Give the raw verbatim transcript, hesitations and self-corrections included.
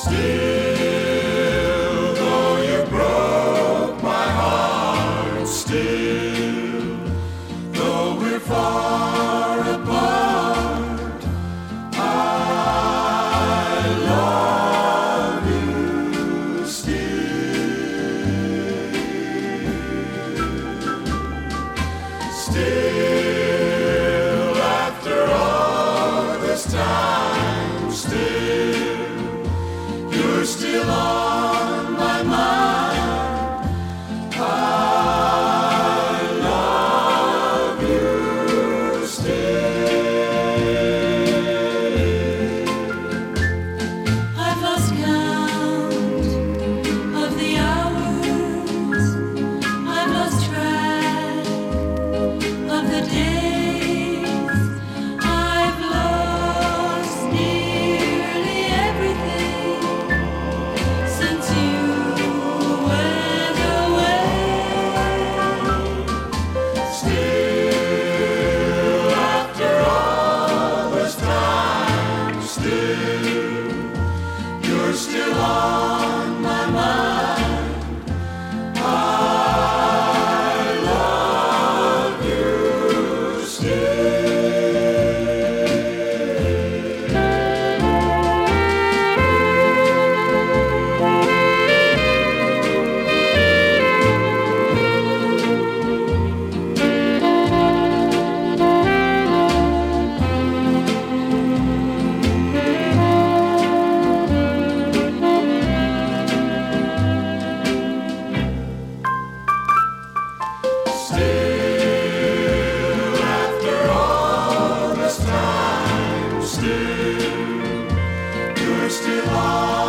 Still, though you broke my heart, still, though we're far apart, I love you still. Still, after all this time, still, you're still on my mind. I love you still. I've lost count of the hours. I've lost track of the days. I've lost nearly everything since you went away. Still, after all this time, still, you're still on my mind. I love you still. Still, after all this time, still, you're still on.